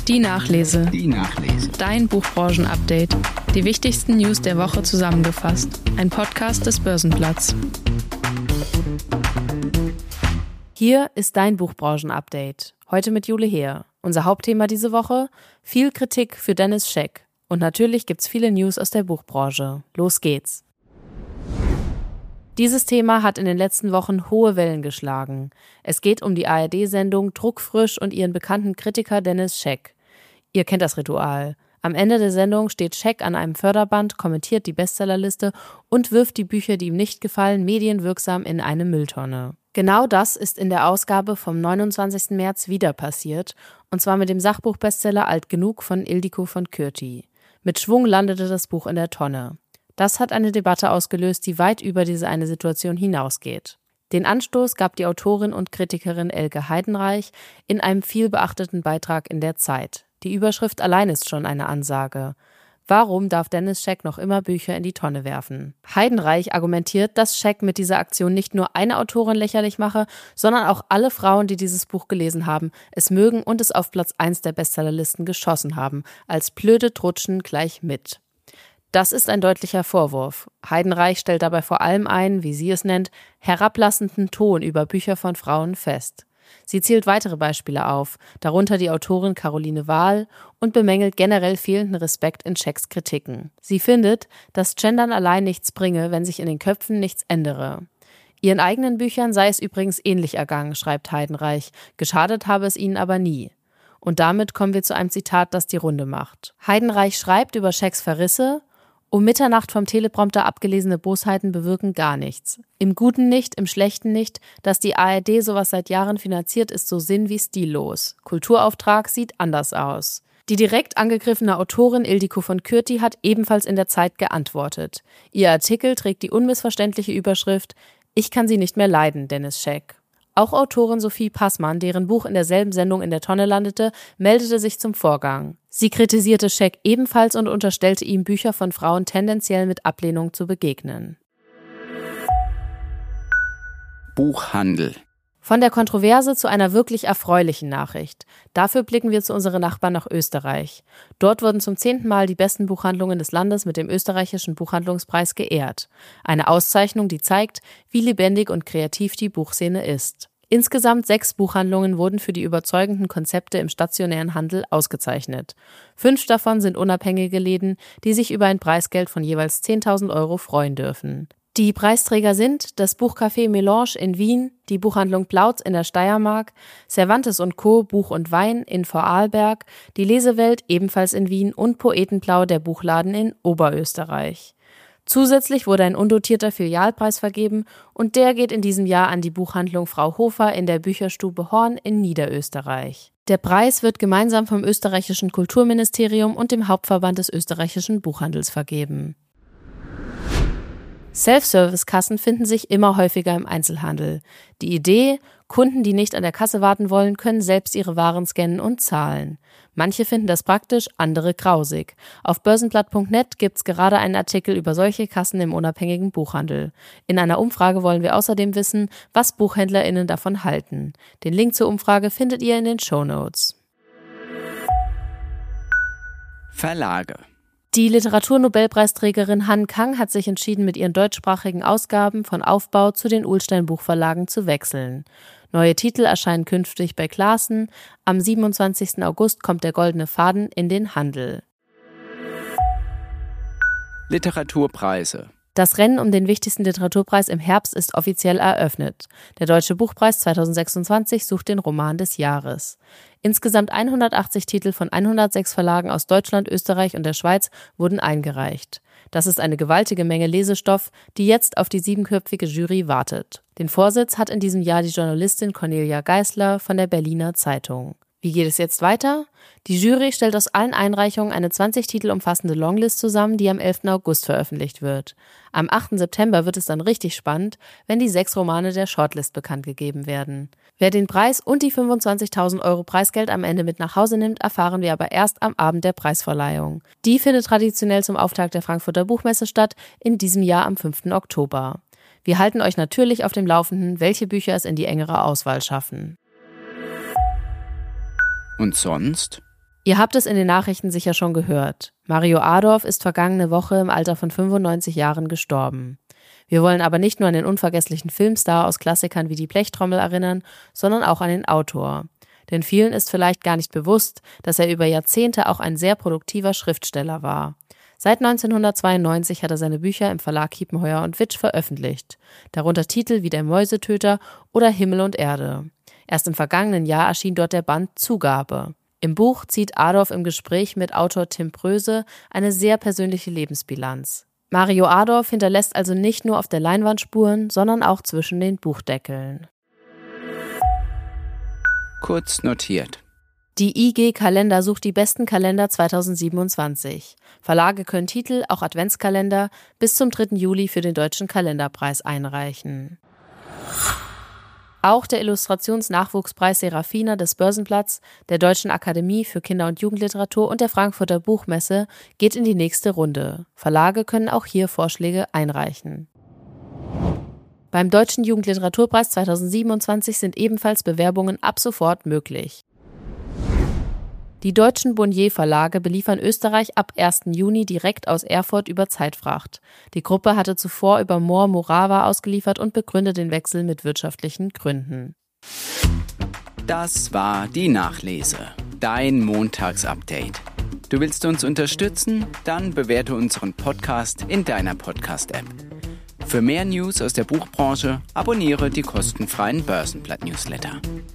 Die Nachlese. Die Nachlese. Dein Buchbranchen-Update. Die wichtigsten News der Woche zusammengefasst. Ein Podcast des Börsenblatts. Hier ist dein Buchbranchen-Update. Heute mit Jule Heer. Unser Hauptthema diese Woche: viel Kritik für Dennis Scheck. Und natürlich gibt's viele News aus der Buchbranche. Los geht's. Dieses Thema hat in den letzten Wochen hohe Wellen geschlagen. Es geht um die ARD-Sendung Druckfrisch und ihren bekannten Kritiker Dennis Scheck. Ihr kennt das Ritual. Am Ende der Sendung steht Scheck an einem Förderband, kommentiert die Bestsellerliste und wirft die Bücher, die ihm nicht gefallen, medienwirksam in eine Mülltonne. Genau das ist in der Ausgabe vom 29. März wieder passiert, und zwar mit dem Sachbuchbestseller Alt genug von Ildiko von Kürti. Mit Schwung landete das Buch in der Tonne. Das hat eine Debatte ausgelöst, die weit über diese eine Situation hinausgeht. Den Anstoß gab die Autorin und Kritikerin Elke Heidenreich in einem vielbeachteten Beitrag in der Zeit. Die Überschrift allein ist schon eine Ansage. Warum darf Dennis Scheck noch immer Bücher in die Tonne werfen? Heidenreich argumentiert, dass Scheck mit dieser Aktion nicht nur eine Autorin lächerlich mache, sondern auch alle Frauen, die dieses Buch gelesen haben, es mögen und es auf Platz 1 der Bestsellerlisten geschossen haben, als blöde Trutschen gleich mit. Das ist ein deutlicher Vorwurf. Heidenreich stellt dabei vor allem einen, wie sie es nennt, herablassenden Ton über Bücher von Frauen fest. Sie zählt weitere Beispiele auf, darunter die Autorin Caroline Wahl, und bemängelt generell fehlenden Respekt in Schecks Kritiken. Sie findet, dass Gendern allein nichts bringe, wenn sich in den Köpfen nichts ändere. Ihren eigenen Büchern sei es übrigens ähnlich ergangen, schreibt Heidenreich, geschadet habe es ihnen aber nie. Und damit kommen wir zu einem Zitat, das die Runde macht. Heidenreich schreibt über Schecks Verrisse: Um Mitternacht vom Teleprompter abgelesene Bosheiten bewirken gar nichts. Im Guten nicht, im Schlechten nicht. Dass die ARD sowas seit Jahren finanziert, ist so sinn- wie stillos. Kulturauftrag sieht anders aus. Die direkt angegriffene Autorin Ildiko von Kürti hat ebenfalls in der Zeit geantwortet. Ihr Artikel trägt die unmissverständliche Überschrift: Ich kann sie nicht mehr leiden, Dennis Scheck. Auch Autorin Sophie Passmann, deren Buch in derselben Sendung in der Tonne landete, meldete sich zum Vorgang. Sie kritisierte Scheck ebenfalls und unterstellte ihm, Bücher von Frauen tendenziell mit Ablehnung zu begegnen. Buchhandel. Von der Kontroverse zu einer wirklich erfreulichen Nachricht. Dafür blicken wir zu unseren Nachbarn nach Österreich. Dort wurden zum 10. Mal die besten Buchhandlungen des Landes mit dem österreichischen Buchhandlungspreis geehrt. Eine Auszeichnung, die zeigt, wie lebendig und kreativ die Buchszene ist. Insgesamt 6 Buchhandlungen wurden für die überzeugenden Konzepte im stationären Handel ausgezeichnet. 5 davon sind unabhängige Läden, die sich über ein Preisgeld von jeweils 10.000 € freuen dürfen. Die Preisträger sind das Buchcafé Melange in Wien, die Buchhandlung Plautz in der Steiermark, Cervantes & Co. Buch und Wein in Vorarlberg, die Lesewelt ebenfalls in Wien und Poetenblau, der Buchladen in Oberösterreich. Zusätzlich wurde ein undotierter Filialpreis vergeben und der geht in diesem Jahr an die Buchhandlung Frau Hofer in der Bücherstube Horn in Niederösterreich. Der Preis wird gemeinsam vom österreichischen Kulturministerium und dem Hauptverband des österreichischen Buchhandels vergeben. Self-Service-Kassen finden sich immer häufiger im Einzelhandel. Die Idee: Kunden, die nicht an der Kasse warten wollen, können selbst ihre Waren scannen und zahlen. Manche finden das praktisch, andere grausig. Auf börsenblatt.net gibt's gerade einen Artikel über solche Kassen im unabhängigen Buchhandel. In einer Umfrage wollen wir außerdem wissen, was BuchhändlerInnen davon halten. Den Link zur Umfrage findet ihr in den Shownotes. Verlage. Die Literaturnobelpreisträgerin Han Kang hat sich entschieden, mit ihren deutschsprachigen Ausgaben von Aufbau zu den Ullstein Buchverlagen zu wechseln. Neue Titel erscheinen künftig bei Classen. Am 27. August kommt der Goldene Faden in den Handel. Literaturpreise. Das Rennen um den wichtigsten Literaturpreis im Herbst ist offiziell eröffnet. Der Deutsche Buchpreis 2026 sucht den Roman des Jahres. Insgesamt 180 Titel von 106 Verlagen aus Deutschland, Österreich und der Schweiz wurden eingereicht. Das ist eine gewaltige Menge Lesestoff, die jetzt auf die 7-köpfige Jury wartet. Den Vorsitz hat in diesem Jahr die Journalistin Cornelia Geisler von der Berliner Zeitung. Wie geht es jetzt weiter? Die Jury stellt aus allen Einreichungen eine 20 Titel umfassende Longlist zusammen, die am 11. August veröffentlicht wird. Am 8. September wird es dann richtig spannend, wenn die 6 Romane der Shortlist bekannt gegeben werden. Wer den Preis und die 25.000 € Preisgeld am Ende mit nach Hause nimmt, erfahren wir aber erst am Abend der Preisverleihung. Die findet traditionell zum Auftakt der Frankfurter Buchmesse statt, in diesem Jahr am 5. Oktober. Wir halten euch natürlich auf dem Laufenden, welche Bücher es in die engere Auswahl schaffen. Und sonst? Ihr habt es in den Nachrichten sicher schon gehört. Mario Adorf ist vergangene Woche im Alter von 95 Jahren gestorben. Wir wollen aber nicht nur an den unvergesslichen Filmstar aus Klassikern wie Die Blechtrommel erinnern, sondern auch an den Autor. Denn vielen ist vielleicht gar nicht bewusst, dass er über Jahrzehnte auch ein sehr produktiver Schriftsteller war. Seit 1992 hat er seine Bücher im Verlag Kiepenheuer & Witsch veröffentlicht, darunter Titel wie Der Mäusetöter oder Himmel und Erde. Erst im vergangenen Jahr erschien dort der Band Zugabe. Im Buch zieht Adorf im Gespräch mit Autor Tim Pröse eine sehr persönliche Lebensbilanz. Mario Adorf hinterlässt also nicht nur auf der Leinwand Spuren, sondern auch zwischen den Buchdeckeln. Kurz notiert. Die IG Kalender sucht die besten Kalender 2027. Verlage können Titel, auch Adventskalender, bis zum 3. Juli für den Deutschen Kalenderpreis einreichen. Auch der Illustrationsnachwuchspreis Serafina des Börsenplatz, der Deutschen Akademie für Kinder- und Jugendliteratur und der Frankfurter Buchmesse geht in die nächste Runde. Verlage können auch hier Vorschläge einreichen. Beim Deutschen Jugendliteraturpreis 2027 sind ebenfalls Bewerbungen ab sofort möglich. Die deutschen Bonnier-Verlage beliefern Österreich ab 1. Juni direkt aus Erfurt über Zeitfracht. Die Gruppe hatte zuvor über Mohr Morava ausgeliefert und begründet den Wechsel mit wirtschaftlichen Gründen. Das war die Nachlese, dein Montagsupdate. Du willst uns unterstützen? Dann bewerte unseren Podcast in deiner Podcast-App. Für mehr News aus der Buchbranche abonniere die kostenfreien Börsenblatt-Newsletter.